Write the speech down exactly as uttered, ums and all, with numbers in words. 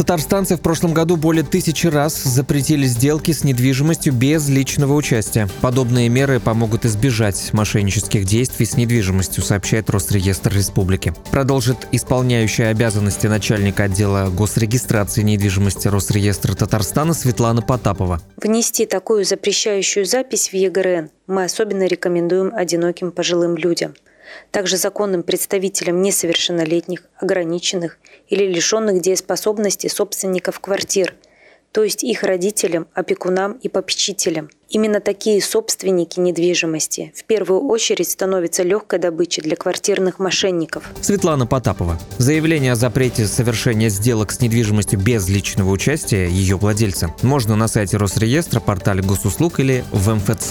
Татарстанцы в прошлом году более тысячи раз запретили сделки с недвижимостью без личного участия. Подобные меры помогут избежать мошеннических действий с недвижимостью, сообщает Росреестр Республики. Продолжит исполняющая обязанности начальника отдела госрегистрации недвижимости Росреестра Татарстана Светлана Потапова. Внести такую запрещающую запись в ЕГРН мы особенно рекомендуем одиноким пожилым людям. Также законным представителям несовершеннолетних, ограниченных или лишенных дееспособности собственников квартир, то есть их родителям, опекунам и попечителям. Именно такие собственники недвижимости в первую очередь становятся легкой добычей для квартирных мошенников. Светлана Потапова. Заявление о запрете совершения сделок с недвижимостью без личного участия ее владельца можно на сайте Росреестра, портале госуслуг или в эм эф цэ.